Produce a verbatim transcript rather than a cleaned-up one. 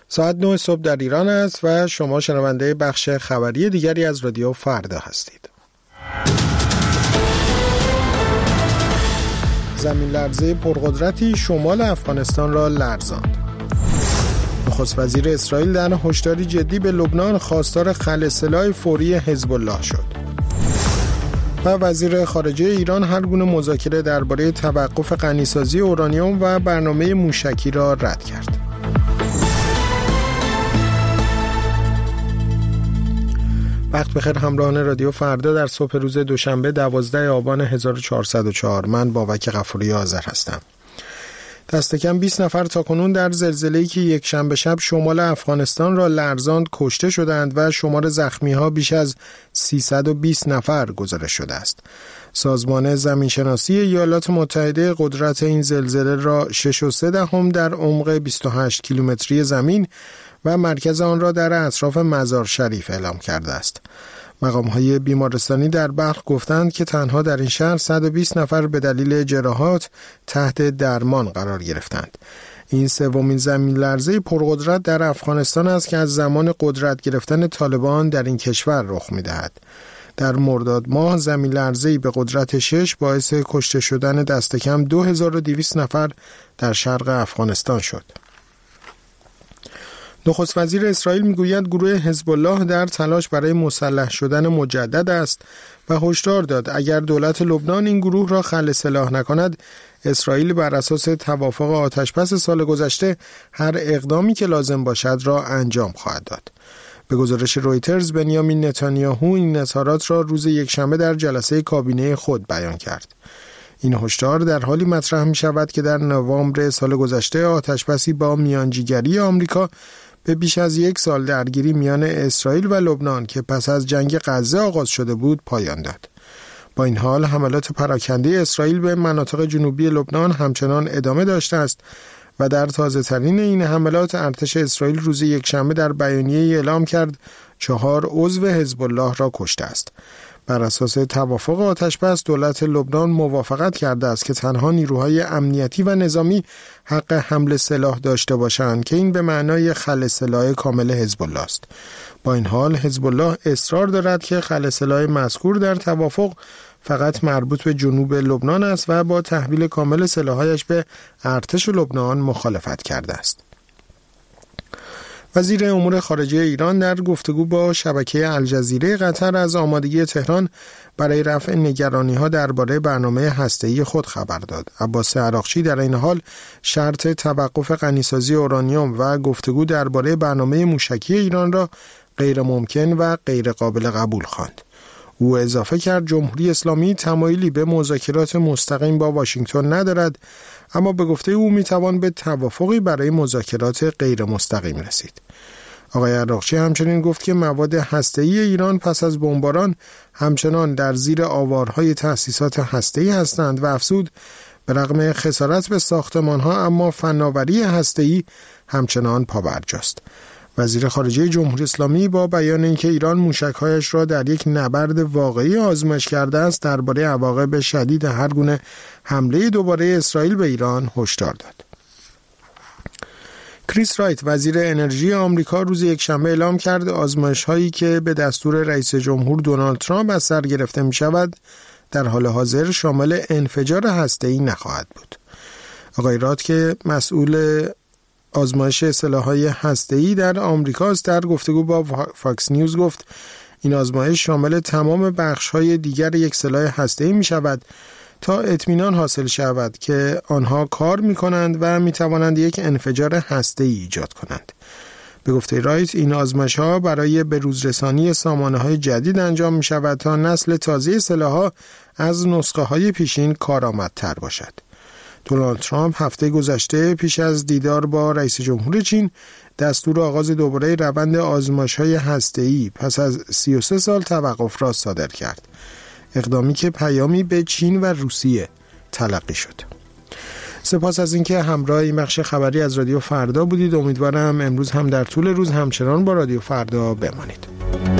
ساعت نه صبح در ایران است و شما شنونده بخش خبری دیگری از رادیو فردا هستید. زمین لرزه پرقدرتی شمال افغانستان را لرزاند. نخست وزیر اسرائیل در هشداری جدی به لبنان خواستار خلع سلاح فوری حزب الله شد. و وزیر خارجه ایران هر گونه مذاکره درباره توقف غنیسازی اورانیوم و برنامه موشکی را رد کرد. وقت بخیر همراهان رادیو فردا در صبح روز دوشنبه دوازده آبان هزار و چهارصد و چهار. من بابک غفوری آذر هستم. دست کم بیست نفر تاکنون در زلزله‌ای که یک شنبه شب شمال افغانستان را لرزاند کشته شدند و شمار زخمی‌ها بیش از سیصد و بیست نفر گزارش شده است. سازمان زمینشناسی ایالات متحده قدرت این زلزله را شش و سه دهم در عمق بیست و هشت کیلومتری زمین و مرکز آن را در اطراف مزار شریف اعلام کرده است. مقام‌های بیمارستانی در بلخ گفتند که تنها در این شهر صد و بیست نفر به دلیل جراحات تحت درمان قرار گرفتند. این سومین زمین لرزه پرقدرت در افغانستان است که از زمان قدرت گرفتن طالبان در این کشور رخ می‌دهد. در مرداد ماه زمین لرزه‌ای به قدرت شش باعث کشته شدن دست کم دو هزار و دویست نفر در شرق افغانستان شد. نخست وزیر اسرائیل میگوید گروه حزب الله در تلاش برای مسلح شدن مجدد است و هشدار داد اگر دولت لبنان این گروه را خلع سلاح نکند، اسرائیل بر اساس توافق آتشبس سال گذشته هر اقدامی که لازم باشد را انجام خواهد داد. به گزارش رویترز، بنیامین نتانیاهو این اظهارات را روز یکشنبه در جلسه کابینه خود بیان کرد. این هشدار در حالی مطرح می شود که در نوامبر سال گذشته آتشبسی با میانجیگری آمریکا به بیش از یک سال درگیری میان اسرائیل و لبنان که پس از جنگ غزه آغاز شده بود پایان داد. با این حال حملات پراکنده اسرائیل به مناطق جنوبی لبنان همچنان ادامه داشته است و در تازه ترین این حملات ارتش اسرائیل روز یکشنبه در بیانیه‌ای اعلام کرد چهار عضو حزب الله را کشته است. بر اساس توافق آتشبس دولت لبنان موافقت کرده است که تنها نیروهای امنیتی و نظامی حق حمل سلاح داشته باشند که این به معنای خلع سلاح کامل حزب الله است. با این حال حزب الله اصرار دارد که خلع سلاح مذکور در توافق فقط مربوط به جنوب لبنان است و با تحویل کامل سلاح‌هایش به ارتش لبنان مخالفت کرده است. وزیر امور خارجه ایران در گفتگو با شبکه الجزیره قطر از آمادگی تهران برای رفع نگرانی‌ها درباره برنامه هسته‌ای خود خبر داد. عباس عراقچی در این حال شرط توقف غنیسازی اورانیوم و گفتگو درباره برنامه موشکی ایران را غیر ممکن و غیر قابل قبول خواند. او اضافه کرد جمهوری اسلامی تمایلی به مذاکرات مستقیم با واشنگتن ندارد، اما به گفته او میتوان به توافقی برای مذاکرات غیر مستقیم رسید. آقای عراقچی همچنین گفت که مواد هسته‌ای ایران پس از بمباران همچنان در زیر آوارهای تأسیسات هسته‌ای هستند و افزود به رغم خسارت به ساختمانها اما فناوری هسته‌ای همچنان پابرجاست. وزیر خارجه جمهوری اسلامی با بیان اینکه ایران موشک‌هایش را در یک نبرد واقعی آزمایش کرده است درباره عواقب شدید هر گونه حمله دوباره اسرائیل به ایران هشدار داد. کریس رایت وزیر انرژی آمریکا روز یکشنبه اعلام کرد آزمایش‌هایی که به دستور رئیس جمهور دونالد ترامپ از سر گرفته می‌شود در حال حاضر شامل انفجار هسته‌ای نخواهد بود. آقای رایت که مسئول آزمایش سلاح‌های هسته‌ای در آمریکاست در گفتگو با فاکس نیوز گفت این آزمایش شامل تمام بخش‌های دیگر یک سلاح هسته‌ای می‌شود تا اطمینان حاصل شود که آنها کار می‌کنند و می‌توانند یک انفجار هسته‌ای ایجاد کنند. به گفته رایت این آزمایش‌ها برای بروزرسانی سامانه‌های جدید انجام می‌شود تا نسل تازه سلاح‌ها از نسخه‌های پیشین کارآمدتر باشد. دونالد ترامپ هفته گذشته پیش از دیدار با رئیس جمهور چین دستور آغاز دوباره روند آزمایش‌های هسته‌ای پس از سی و سه سال توقف را صادر کرد. اقدامی که پیامی به چین و روسیه تلقی شد. سپاس از اینکه همراه این بخش خبری از رادیو فردا بودید. امیدوارم امروز هم در طول روز همچنان با رادیو فردا بمانید.